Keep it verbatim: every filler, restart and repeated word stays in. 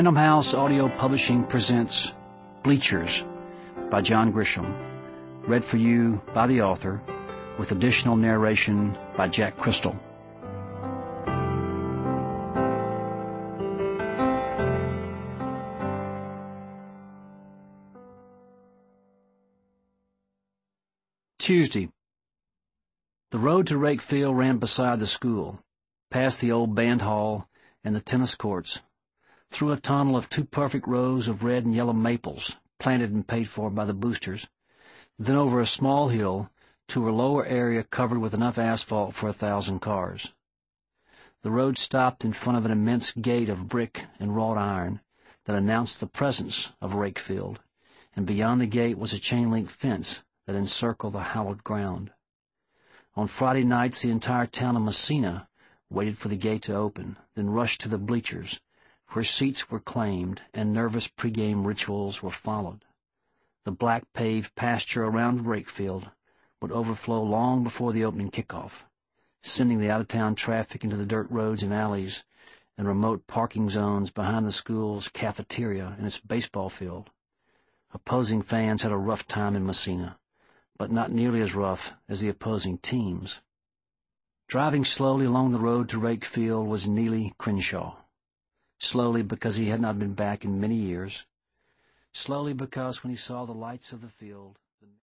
Random House Audio Publishing presents Bleachers by John Grisham, read for you by the author, with additional narration by Jack Crystal. Tuesday. The road to Rakefield ran beside the school, past the old band hall and the tennis courts, through a tunnel of two perfect rows of red and yellow maples, planted and paid for by the Boosters, then over a small hill to a lower area covered with enough asphalt for a thousand cars. The road stopped in front of an immense gate of brick and wrought iron that announced the presence of Rakefield, and beyond the gate was a chain-link fence that encircled the hallowed ground. On Friday nights the entire town of Messina waited for the gate to open, then rushed to the bleachers, where seats were claimed and nervous pregame rituals were followed. The black paved pasture around Rakefield would overflow long before the opening kickoff, sending the out-of-town traffic into the dirt roads and alleys and remote parking zones behind the school's cafeteria and its baseball field. Opposing fans had a rough time in Messina, but not nearly as rough as the opposing teams. Driving slowly along the road to Rakefield was Neely Crenshaw. Slowly because he had not been back in many years. Slowly because when he saw the lights of the field